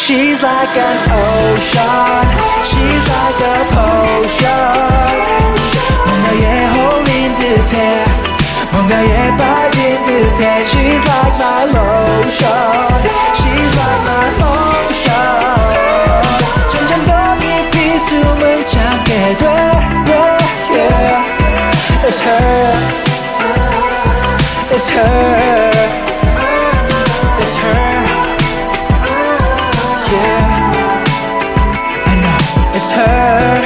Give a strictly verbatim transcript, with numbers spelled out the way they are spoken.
She's like an ocean, she's like a potion. 뭔가에 홀린 듯해, 뭔가에 빠진 듯해. She's like my lotion, she's like my motion. 점점 더 깊이 숨을 참게 돼, yeah, yeah. It's her, it's her, it's her. Yeah, I know it's her.